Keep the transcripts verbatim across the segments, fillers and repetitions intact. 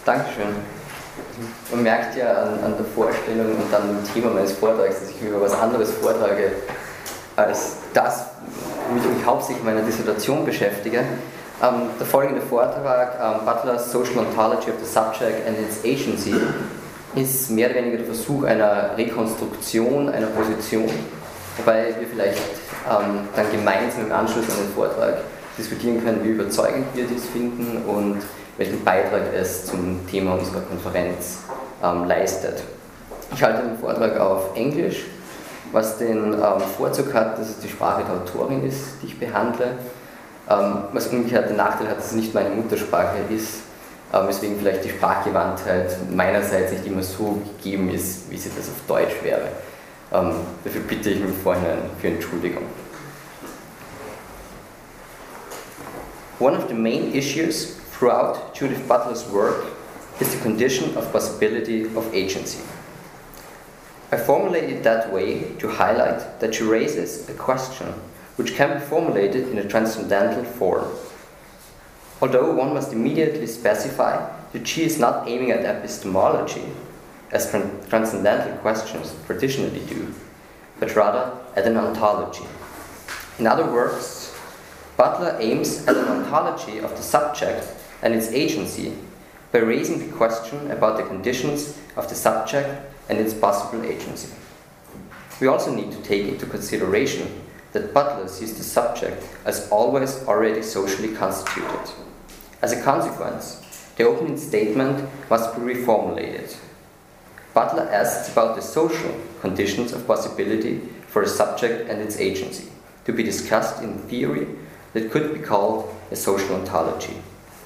Dankeschön. Man merkt ja an, an der Vorstellung und an dem Thema meines Vortrags, dass ich über was anderes vortrage, als das, womit ich mich hauptsächlich meiner Dissertation beschäftige. Um, der folgende Vortrag, um, Butler's Social Ontology of the Subject and its Agency, ist mehr oder weniger der Versuch einer Rekonstruktion einer Position, wobei wir vielleicht um, dann gemeinsam im Anschluss an den Vortrag diskutieren können, wie überzeugend wir dies finden und welchen Beitrag es zum Thema unserer Konferenz um, leistet. Ich halte den Vortrag auf Englisch, was den um, Vorzug hat, dass es die Sprache der Autorin ist, die ich behandle, um, was umgekehrt den Nachteil hat, dass es nicht meine Muttersprache ist, um, weswegen vielleicht die Sprachgewandtheit meinerseits nicht immer so gegeben ist, wie sie das auf Deutsch wäre. Um, dafür bitte ich mich vorhin für Entschuldigung. One of the main issues throughout Judith Butler's work is the condition of possibility of agency. I formulate it that way to highlight that she raises a question which can be formulated in a transcendental form. Although one must immediately specify that she is not aiming at epistemology, as tran transcendental questions traditionally do, but rather at an ontology. In other words, Butler aims at an ontology of the subject and its agency by raising the question about the conditions of the subject and its possible agency. We also need to take into consideration that Butler sees the subject as always already socially constituted. As a consequence, the opening statement must be reformulated. Butler asks about the social conditions of possibility for a subject and its agency, to be discussed in theory that could be called a social ontology.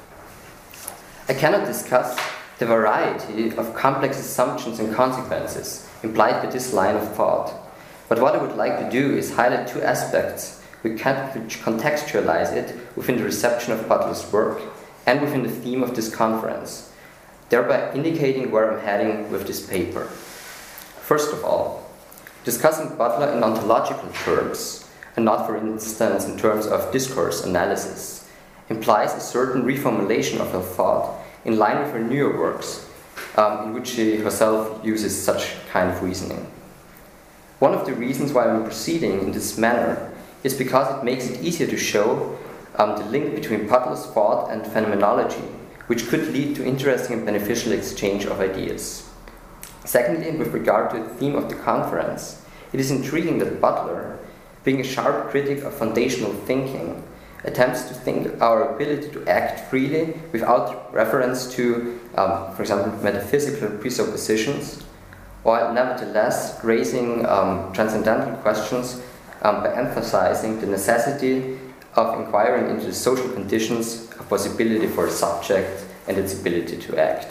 I cannot discuss the variety of complex assumptions and consequences implied by this line of thought, but what I would like to do is highlight two aspects which contextualize it within the reception of Butler's work and within the theme of this conference, thereby indicating where I'm heading with this paper. First of all, discussing Butler in ontological terms, and not, for instance, in terms of discourse analysis, implies a certain reformulation of her thought in line with her newer works, um, in which she herself uses such kind of reasoning. One of the reasons why I'm proceeding in this manner is because it makes it easier to show um, the link between Butler's thought and phenomenology, which could lead to interesting and beneficial exchange of ideas. Secondly, with regard to the theme of the conference, it is intriguing that Butler, being a sharp critic of foundational thinking, attempts to think our ability to act freely without reference to, um, for example, metaphysical presuppositions, while nevertheless raising um, transcendental questions um, by emphasizing the necessity of inquiring into the social conditions of possibility for a subject and its ability to act.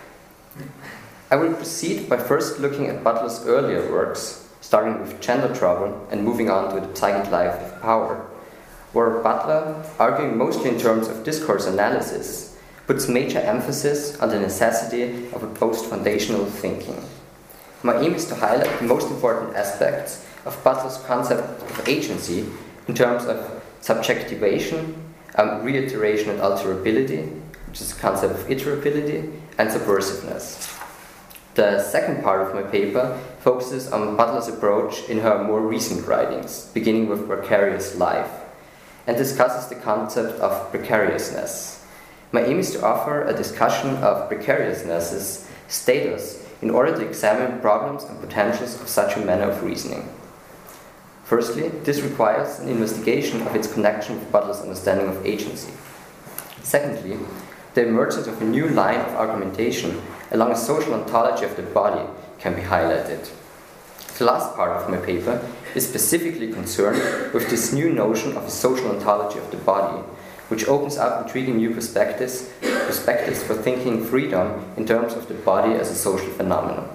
I will proceed by first looking at Butler's earlier works, starting with Gender Trouble and moving on to The Psychic Life of Power, where Butler, arguing mostly in terms of discourse analysis, puts major emphasis on the necessity of a post-foundational thinking. My aim is to highlight the most important aspects of Butler's concept of agency in terms of subjectivation, um, reiteration and alterability, which is the concept of iterability, and subversiveness. The second part of my paper focuses on Butler's approach in her more recent writings, beginning with Precarious Life, and discusses the concept of precariousness. My aim is to offer a discussion of precariousness's status in order to examine problems and potentials of such a manner of reasoning. Firstly, this requires an investigation of its connection with Butler's understanding of agency. Secondly, the emergence of a new line of argumentation along a social ontology of the body can be highlighted. The last part of my paper is specifically concerned with this new notion of a social ontology of the body, which opens up intriguing new perspectives, perspectives for thinking freedom in terms of the body as a social phenomenon.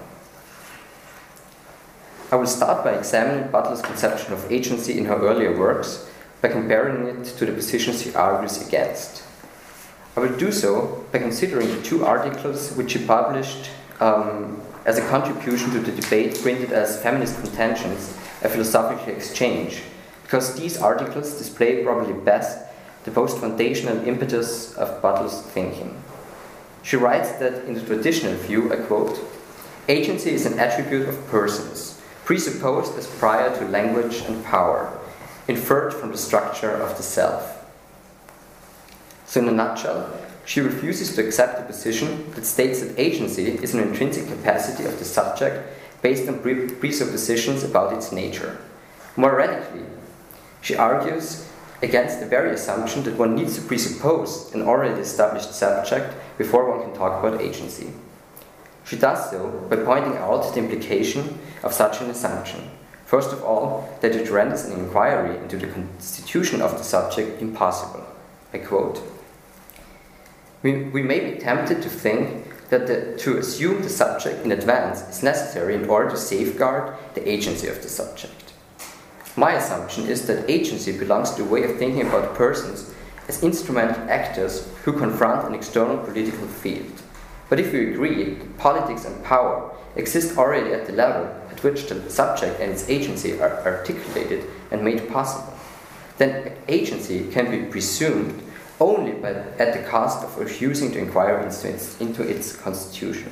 I will start by examining Butler's conception of agency in her earlier works by comparing it to the positions she argues against. I will do so by considering the two articles which she published um, as a contribution to the debate printed as Feminist Contentions, a Philosophical Exchange, because these articles display probably best the post-foundational impetus of Butler's thinking. She writes that in the traditional view, I quote, "Agency is an attribute of persons, presupposed as prior to language and power, inferred from the structure of the self." So in a nutshell, she refuses to accept a position that states that agency is an intrinsic capacity of the subject based on pre presuppositions about its nature. More radically, she argues against the very assumption that one needs to presuppose an already established subject before one can talk about agency. She does so by pointing out the implication of such an assumption. First of all, that it renders an inquiry into the constitution of the subject impossible. I quote, We, we may be tempted to think that the, to assume the subject in advance is necessary in order to safeguard the agency of the subject. My assumption is that agency belongs to a way of thinking about persons as instrumental actors who confront an external political field. But if we agree that politics and power exist already at the level at which the subject and its agency are articulated and made possible, then agency can be presumed only by, at the cost of refusing to inquire into its, into its constitution.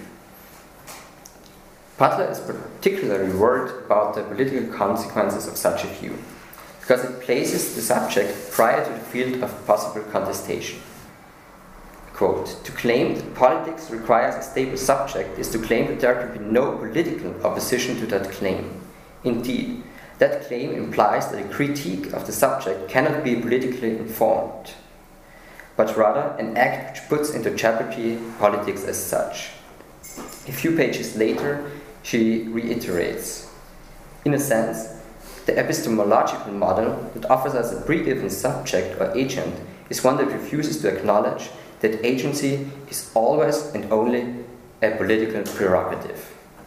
Butler is particularly worried about the political consequences of such a view, because it places the subject prior to the field of possible contestation. Quote, "To claim that politics requires a stable subject is to claim that there can be no political opposition to that claim. Indeed, that claim implies that a critique of the subject cannot be politically informed, but rather an act which puts into jeopardy politics as such." A few pages later, she reiterates, "In a sense, the epistemological model that offers us a pre-given subject or agent is one that refuses to acknowledge that agency is always and only a political prerogative."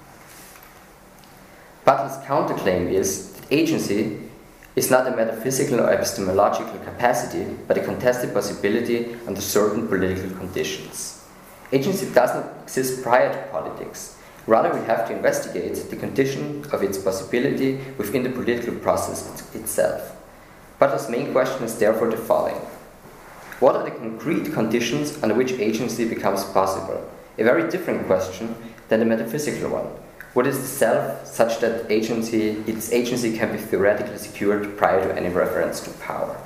Butler's counterclaim is that agency is not a metaphysical or epistemological capacity, but a contested possibility under certain political conditions. Agency does not exist prior to politics. Rather, we have to investigate the condition of its possibility within the political process itself. Butler's main question is therefore the following. What are the concrete conditions under which agency becomes possible? A very different question than the metaphysical one. What is the self such that agency, its agency can be theoretically secured prior to any reference to power?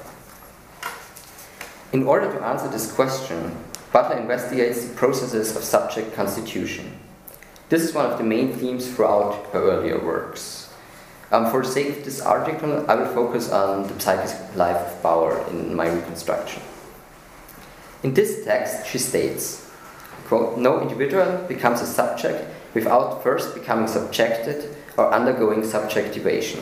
In order to answer this question, Butler investigates the processes of subject constitution. This is one of the main themes throughout her earlier works. Um, for the sake of this article, I will focus on the psychic life of power in my reconstruction. In this text, she states, quote, "No individual becomes a subject without first becoming subjected or undergoing subjectivation."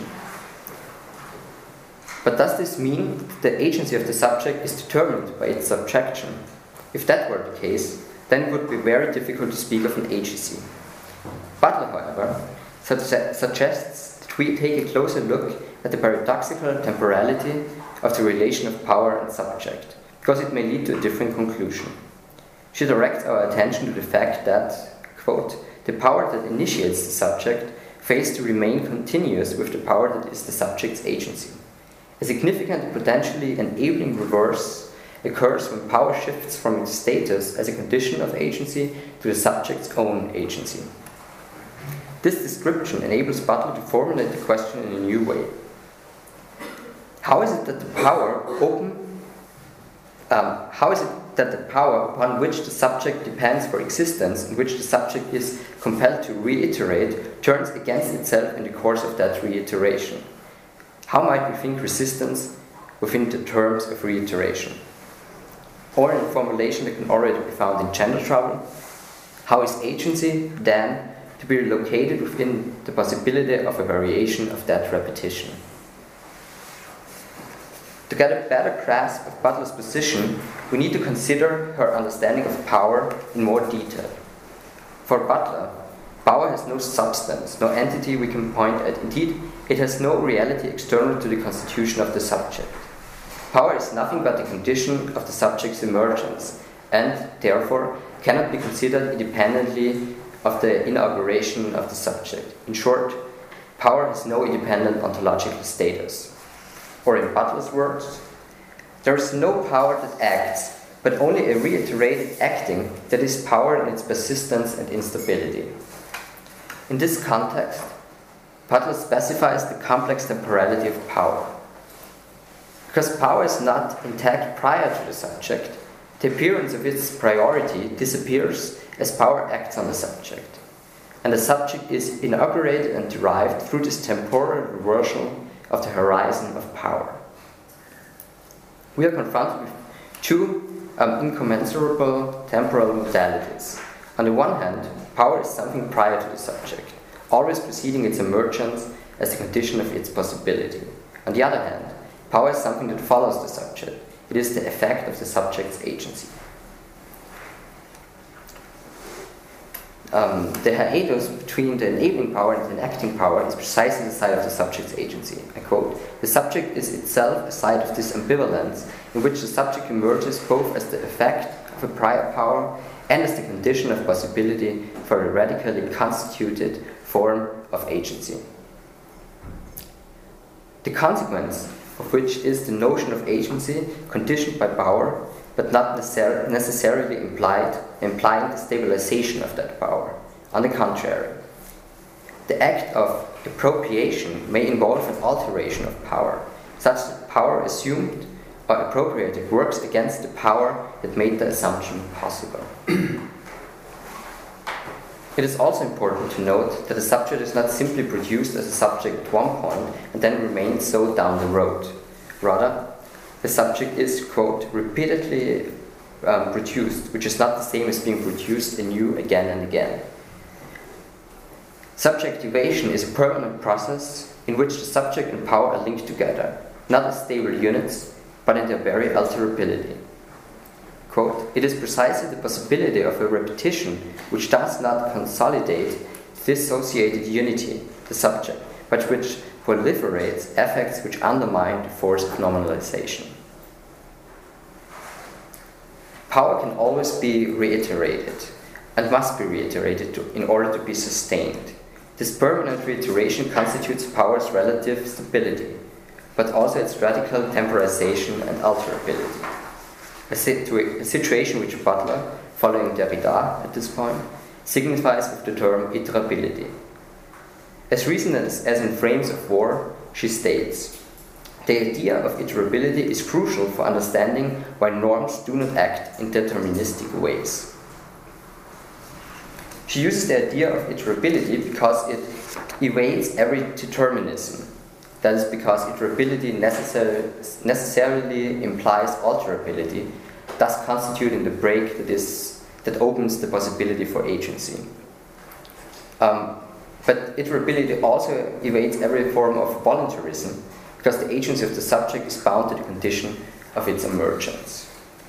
But does this mean that the agency of the subject is determined by its subjection? If that were the case, then it would be very difficult to speak of an agency. Butler, however, su- suggests that we take a closer look at the paradoxical temporality of the relation of power and subject, because it may lead to a different conclusion. She directs our attention to the fact that, quote, "the power that initiates the subject fails to remain continuous with the power that is the subject's agency. A significant and potentially enabling reverse occurs when power shifts from its status as a condition of agency to the subject's own agency." This description enables Butler to formulate the question in a new way. How is it that the power open Um, how is it that the power upon which the subject depends for existence, and which the subject is compelled to reiterate, turns against itself in the course of that reiteration? How might we think resistance within the terms of reiteration? Or in a formulation that can already be found in Gender Trouble, how is agency, then, to be located within the possibility of a variation of that repetition? To get a better grasp of Butler's position, we need to consider her understanding of power in more detail. For Butler, power has no substance, no entity we can point at. Indeed, it has no reality external to the constitution of the subject. Power is nothing but the condition of the subject's emergence, and, therefore, cannot be considered independently of the inauguration of the subject. In short, power has no independent ontological status. Or in Butler's words, there is no power that acts, but only a reiterated acting that is power in its persistence and instability. In this context, Butler specifies the complex temporality of power. Because power is not intact prior to the subject, the appearance of its priority disappears as power acts on the subject, and the subject is inaugurated and derived through this temporal reversal of the horizon of power. We are confronted with two um, incommensurable temporal modalities. On the one hand, power is something prior to the subject, always preceding its emergence as the condition of its possibility. On the other hand, power is something that follows the subject. It is the effect of the subject's agency. Um, the hiatus between the enabling power and the enacting power is precisely the side of the subject's agency. I quote, "The subject is itself a side of this ambivalence in which the subject emerges both as the effect of a prior power and as the condition of possibility for a radically constituted form of agency. The consequence of which is the notion of agency conditioned by power, but not necessar- necessarily implied, implying the stabilization of that power. On the contrary, the act of appropriation may involve an alteration of power, such that power assumed or appropriated works against the power that made the assumption possible." It is also important to note that a subject is not simply produced as a subject at one point and then remains so down the road. Rather, the subject is, quote, repeatedly um, produced, which is not the same as being produced anew again and again. Subjectivation is a permanent process in which the subject and power are linked together, not as stable units, but in their very alterability. Quote, "It is precisely the possibility of a repetition which does not consolidate dissociated unity, the subject, but which proliferates effects which undermine the force of nominalization." Power can always be reiterated and must be reiterated to, in order to be sustained. This permanent reiteration constitutes power's relative stability, but also its radical temporization and alterability. A, situa- a situation which Butler, following Derrida at this point, signifies with the term iterability. As recent as, as in Frames of War, she states, "The idea of iterability is crucial for understanding why norms do not act in deterministic ways." She uses the idea of iterability because it evades every determinism. That is because iterability necessar- necessarily implies alterability, thus constituting the break that, is, that opens the possibility for agency. Um, but iterability also evades every form of voluntarism, because the agency of the subject is bound to the condition of its emergence.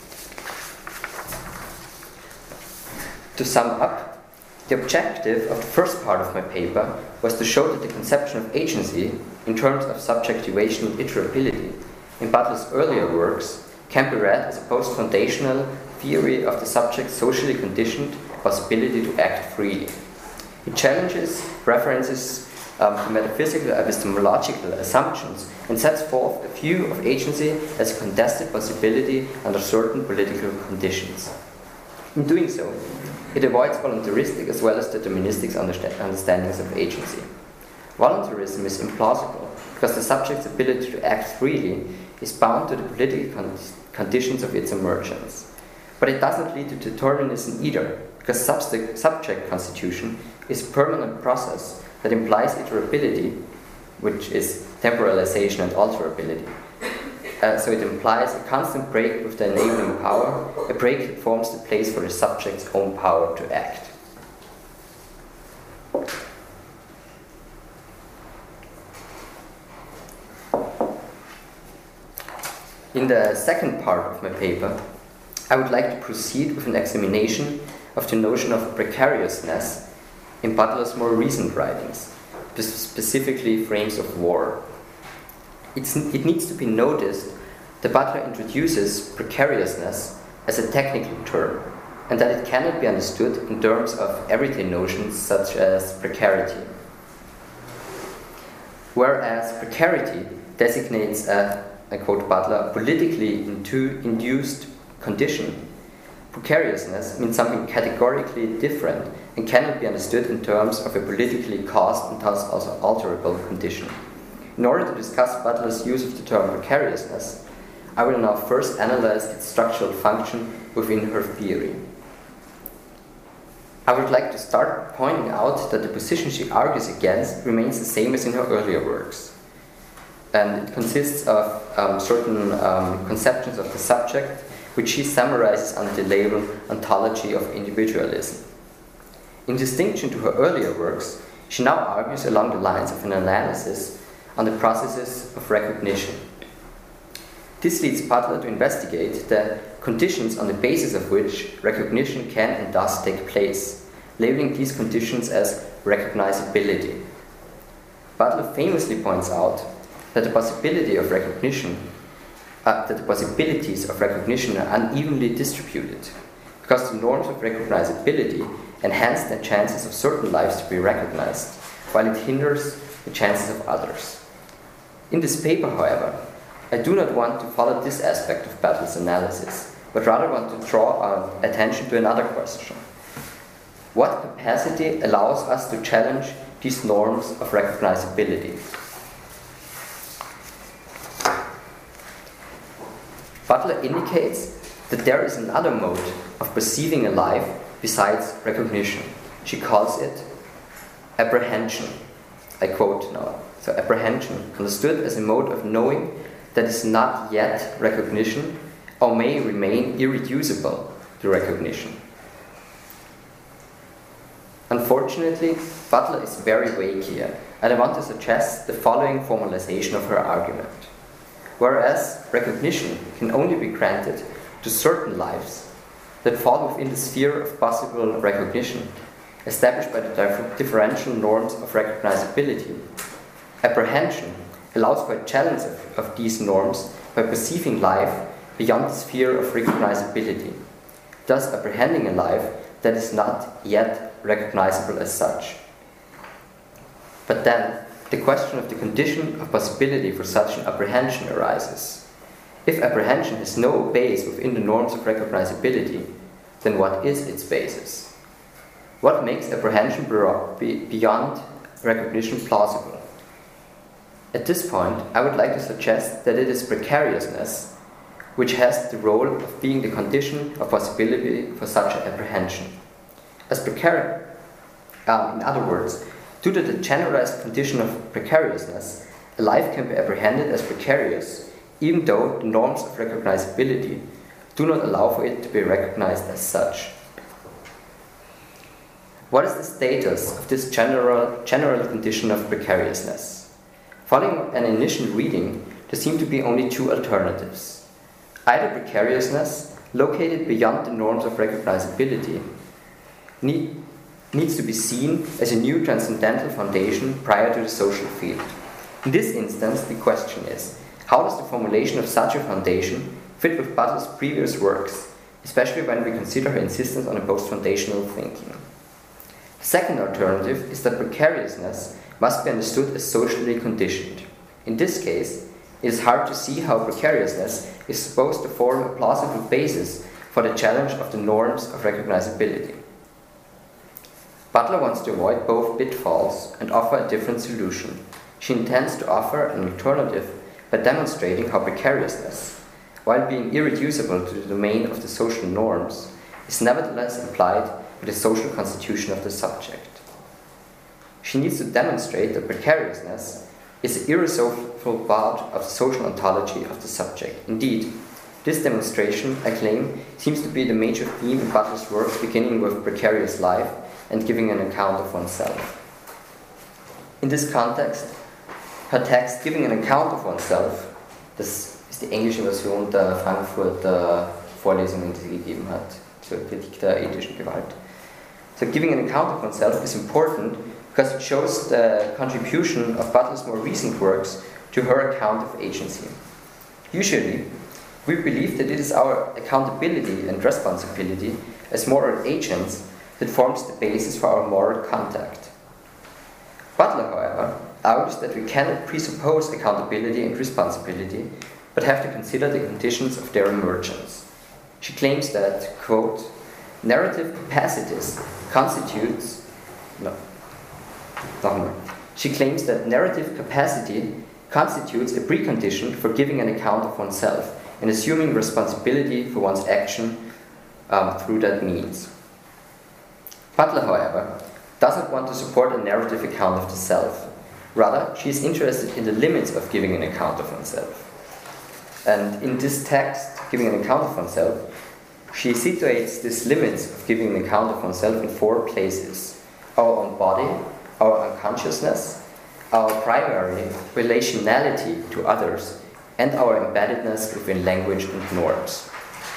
To sum up, the objective of the first part of my paper was to show that the conception of agency, in terms of subjectivation and iterability, in Butler's earlier works, can be read as a post-foundational theory of the subject's socially conditioned possibility to act freely. It challenges references um, to metaphysical epistemological assumptions and sets forth a view of agency as a contested possibility under certain political conditions. In doing so, it avoids voluntaristic as well as deterministic understandings of agency. Voluntarism is implausible because the subject's ability to act freely is bound to the political con- conditions of its emergence. But it does not lead to determinism either, because subject, subject constitution is a permanent process that implies iterability, which is temporalization and alterability. Uh, so it implies a constant break with the enabling power, a break that forms the place for the subject's own power to act. In the second part of my paper, I would like to proceed with an examination of the notion of precariousness in Butler's more recent writings, specifically Frames of War. It's, it needs to be noticed that Butler introduces precariousness as a technical term, and that it cannot be understood in terms of everyday notions such as precarity. Whereas precarity designates a, I quote Butler, politically into induced condition, Precariousness means something categorically different and cannot be understood in terms of a politically caused and thus also alterable condition. In order to discuss Butler's use of the term precariousness, I will now first analyze its structural function within her theory. I would like to start pointing out that the position she argues against remains the same as in her earlier works. And it consists of um, certain um, conceptions of the subject, which she summarizes under the label ontology of individualism. In distinction to her earlier works, she now argues along the lines of an analysis on the processes of recognition. This leads Butler to investigate the conditions on the basis of which recognition can and does take place, labeling these conditions as recognizability. Butler famously points out that the possibility of recognition, uh, that the possibilities of recognition are unevenly distributed, because the norms of recognizability enhance the chances of certain lives to be recognized, while it hinders the chances of others. In this paper, however, I do not want to follow this aspect of Butler's analysis, but rather want to draw our attention to another question. What capacity allows us to challenge these norms of recognizability? Butler indicates that there is another mode of perceiving a life besides recognition. She calls it apprehension. I quote now. So apprehension, understood as a mode of knowing that is not yet recognition or may remain irreducible to recognition. Unfortunately, Butler is very vague here, and I want to suggest the following formalization of her argument. Whereas recognition can only be granted to certain lives that fall within the sphere of possible recognition, established by the differ- differential norms of recognizability, apprehension allows for a challenge of, of these norms by perceiving life beyond the sphere of recognizability, thus apprehending a life that is not yet recognizable as such. But then, the question of the condition of possibility for such an apprehension arises. If apprehension has no base within the norms of recognizability, then what is its basis? What makes apprehension beyond recognition plausible? At this point, I would like to suggest that it is precariousness which has the role of being the condition of possibility for such an apprehension. As precarious, um, in other words, due to the generalized condition of precariousness, a life can be apprehended as precarious, even though the norms of recognizability do not allow for it to be recognized as such. What is the status of this general, general condition of precariousness? Following an initial reading, there seem to be only two alternatives. Either precariousness, located beyond the norms of recognizability, need, needs to be seen as a new transcendental foundation prior to the social field. In this instance, the question is, how does the formulation of such a foundation fit with Butler's previous works, especially when we consider her insistence on a post-foundational thinking? The second alternative is that precariousness must be understood as socially conditioned. In this case, it is hard to see how precariousness is supposed to form a plausible basis for the challenge of the norms of recognizability. Butler wants to avoid both pitfalls and offer a different solution. She intends to offer an alternative by demonstrating how precariousness, while being irreducible to the domain of the social norms, is nevertheless implied with the social constitution of the subject. She needs to demonstrate that precariousness is an irresolvable part of the social ontology of the subject. Indeed, this demonstration, I claim, seems to be the major theme in Butler's work, beginning with Precarious Life and Giving an Account of Oneself. In this context, her text Giving an Account of Oneself, das ist die englische Version der Frankfurter Vorlesungen, die sie gegeben hat, zur Kritik der ethischen Gewalt. So Giving an Account of Oneself is important because it shows the contribution of Butler's more recent works to her account of agency. Usually, we believe that it is our accountability and responsibility as moral agents that forms the basis for our moral contact. Butler, however, argues that we cannot presuppose accountability and responsibility, but have to consider the conditions of their emergence. She claims that, quote, narrative capacities constitutes, no, no, she claims that narrative capacity constitutes a precondition for giving an account of oneself and assuming responsibility for one's action um, through that means. Butler, however, doesn't want to support a narrative account of the self. Rather, she is interested in the limits of giving an account of oneself. And in this text, giving an account of oneself, she situates these limits of giving an account of oneself in four places: our own body, our unconsciousness, our primary relationality to others, and our embeddedness within language and norms.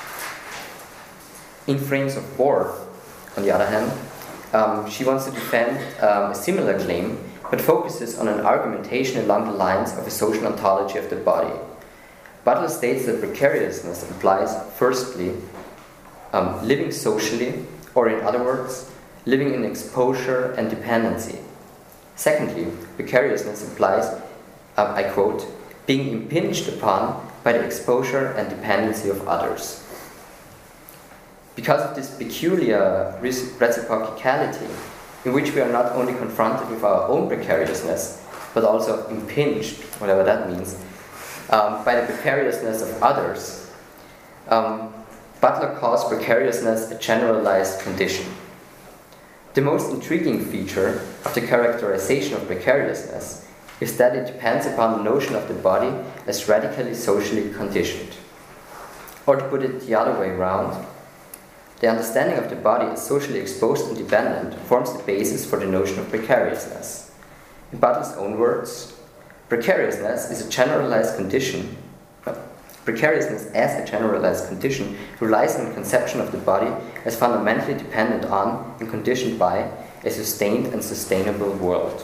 In Frames of War, on the other hand, um, she wants to defend um, a similar claim, but focuses on an argumentation along the lines of a social ontology of the body. Butler states that precariousness implies, firstly, um, living socially, or in other words, living in exposure and dependency. Secondly, precariousness implies, um, I quote, being impinged upon by the exposure and dependency of others. Because of this peculiar reciprocality, in which we are not only confronted with our own precariousness, but also impinged, whatever that means, um, by the precariousness of others, um, Butler calls precariousness a generalized condition. The most intriguing feature of the characterization of precariousness is that it depends upon the notion of the body as radically socially conditioned. Or to put it the other way around, the understanding of the body as socially exposed and dependent forms the basis for the notion of precariousness. In Butler's own words, precariousness is a generalized condition. No, precariousness as a generalized condition relies on the conception of the body as fundamentally dependent on and conditioned by a sustained and sustainable world.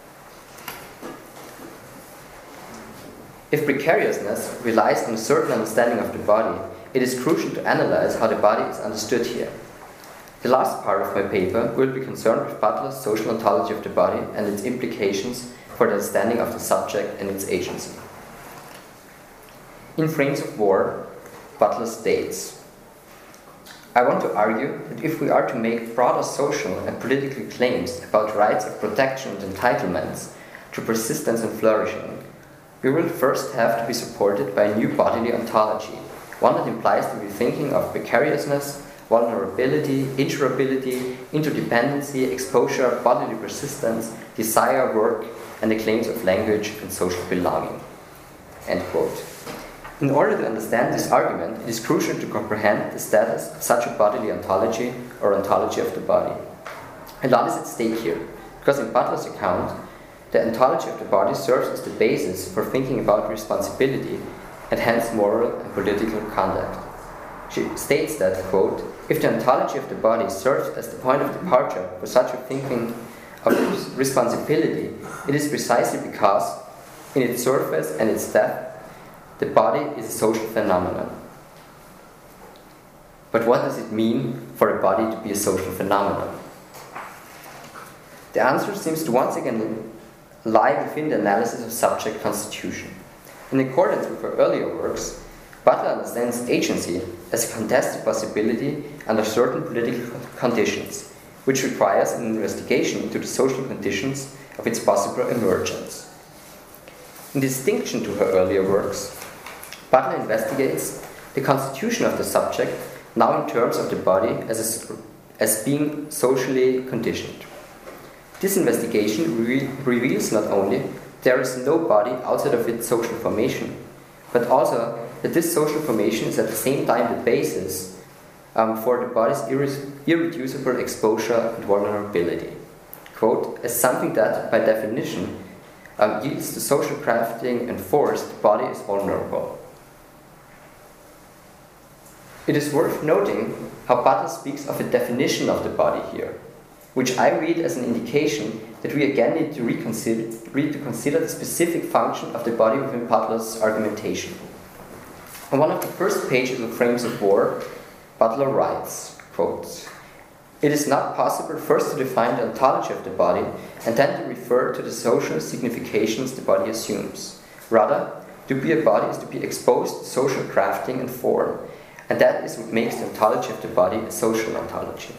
If precariousness relies on a certain understanding of the body, it is crucial to analyze how the body is understood here. The last part of my paper will be concerned with Butler's social ontology of the body and its implications for the understanding of the subject and its agency. In Frames of War, Butler states, I want to argue that if we are to make broader social and political claims about rights of protection and entitlements to persistence and flourishing, we will first have to be supported by a new bodily ontology, one that implies the rethinking of precariousness, vulnerability, insurability, interdependency, exposure, bodily persistence, desire, work, and the claims of language and social belonging. End quote. In order to understand this argument, it is crucial to comprehend the status of such a bodily ontology or ontology of the body. A lot is at stake here, because in Butler's account, the ontology of the body serves as the basis for thinking about responsibility and hence moral and political conduct. She states that, quote, if the ontology of the body serves as the point of departure for such a thinking of responsibility, it is precisely because, in its surface and its depth, the body is a social phenomenon. But what does it mean for a body to be a social phenomenon? The answer seems to once again lie within the analysis of subject constitution. In accordance with her earlier works, Butler understands agency as a contested possibility under certain political conditions, which requires an investigation into the social conditions of its possible emergence. In distinction to her earlier works, Butler investigates the constitution of the subject now in terms of the body as, a, as being socially conditioned. This investigation re- reveals not only there is no body outside of its social formation, but also that this social formation is at the same time the basis um, for the body's irre- irreducible exposure and vulnerability. Quote, as something that, by definition, um, yields to social crafting and force, the body is vulnerable. It is worth noting how Butler speaks of a definition of the body here, which I read as an indication that we again need to reconsider, need to consider the specific function of the body within Butler's argumentation. On one of the first pages of Frames of War, Butler writes, quote, it is not possible first to define the ontology of the body and then to refer to the social significations the body assumes. Rather, to be a body is to be exposed to social crafting and form, and that is what makes the ontology of the body a social ontology.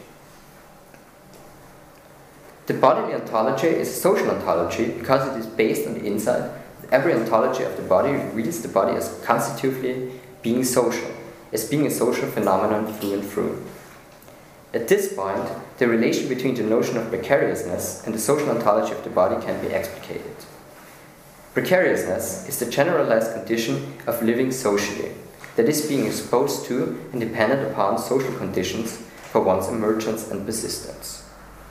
The bodily ontology is a social ontology because it is based on the insight that every ontology of the body reads the body as constitutively being social, as being a social phenomenon through and through. At this point, the relation between the notion of precariousness and the social ontology of the body can be explicated. Precariousness is the generalized condition of living socially, that is, being exposed to and dependent upon social conditions for one's emergence and persistence.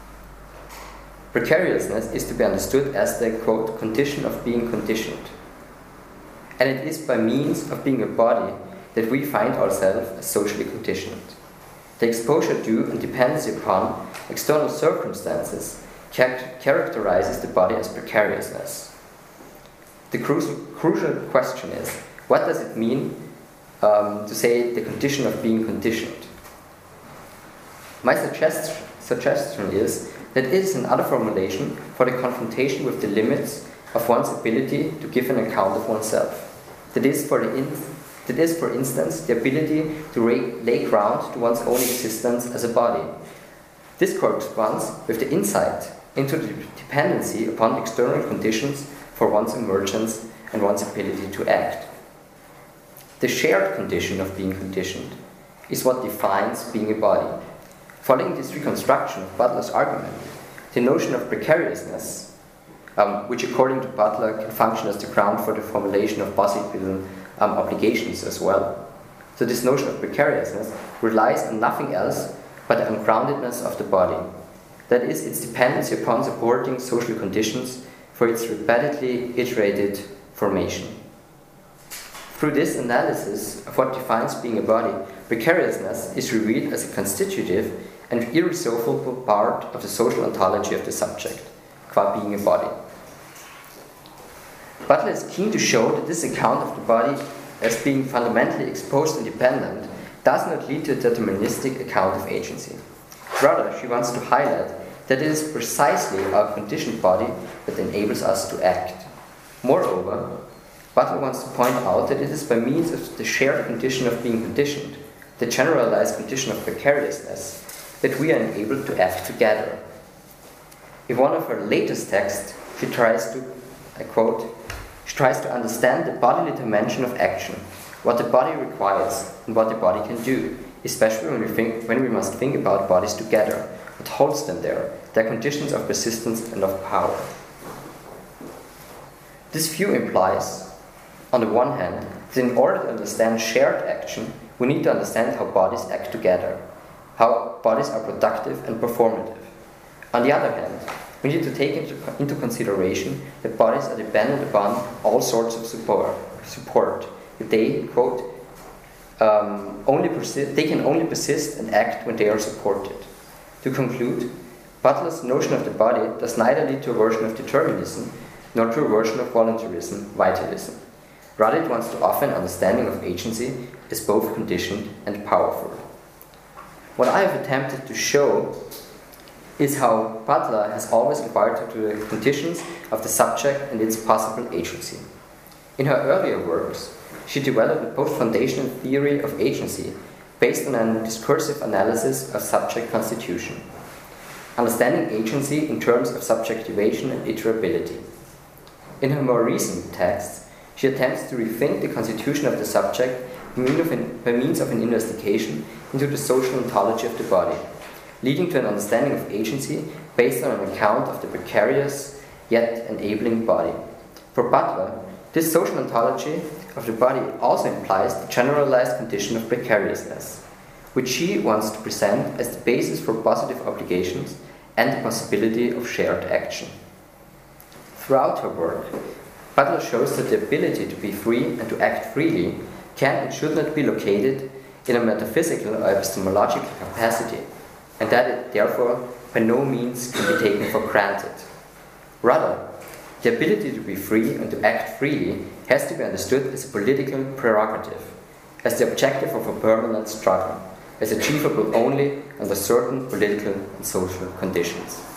Precariousness is to be understood as the, quote, condition of being conditioned. And it is by means of being a body that we find ourselves as socially conditioned. The exposure to and dependency upon external circumstances char- characterizes the body as precariousness. The crucial, crucial question is, what does it mean um, to say the condition of being conditioned? My suggest- suggestion is that it is another formulation for the confrontation with the limits of one's ability to give an account of oneself. That is, for, the in- that is, for instance, the ability to ra- lay ground to one's own existence as a body. This corresponds with the insight into the dependency upon external conditions for one's emergence and one's ability to act. The shared condition of being conditioned is what defines being a body. Following this reconstruction of Butler's argument, the notion of precariousness, um, which according to Butler can function as the ground for the formulation of possible um, obligations as well. So this notion of precariousness relies on nothing else but the ungroundedness of the body. That is, its dependency upon supporting social conditions for its repeatedly iterated formation. Through this analysis of what defines being a body, precariousness is revealed as a constitutive and irresolvable part of the social ontology of the subject, qua being a body. Butler is keen to show that this account of the body as being fundamentally exposed and dependent does not lead to a deterministic account of agency. Rather, she wants to highlight that it is precisely our conditioned body that enables us to act. Moreover, Butler wants to point out that it is by means of the shared condition of being conditioned, the generalized condition of precariousness, that we are enabled to act together. In one of her latest texts, she tries to, I quote, she tries to understand the bodily dimension of action, what the body requires and what the body can do, especially when we think when we must think about bodies together, what holds them there, their conditions of persistence and of power. This view implies, on the one hand, that in order to understand shared action, we need to understand how bodies act together, how bodies are productive and performative. On the other hand, we need to take into, into consideration that bodies are dependent upon all sorts of support. support. They, quote, um, only persist, they can only persist and act when they are supported. To conclude, Butler's notion of the body does neither lead to a version of determinism nor to a version of voluntarism, vitalism. Rather, it wants to offer an understanding of agency as both conditioned and powerful. What I have attempted to show is how Butler has always inquired into the conditions of the subject and its possible agency. In her earlier works, she developed a post-foundational theory of agency based on a discursive analysis of subject constitution, understanding agency in terms of subjectivation and iterability. In her more recent texts, she attempts to rethink the constitution of the subject by means of an investigation into the social ontology of the body, leading to an understanding of agency based on an account of the precarious yet enabling body. For Butler, this social ontology of the body also implies the generalized condition of precariousness, which she wants to present as the basis for positive obligations and the possibility of shared action. Throughout her work, Butler shows that the ability to be free and to act freely can and should not be located in a metaphysical or epistemological capacity, and that it therefore by no means can be taken for granted. Rather, the ability to be free and to act freely has to be understood as a political prerogative, as the objective of a permanent struggle, as achievable only under certain political and social conditions.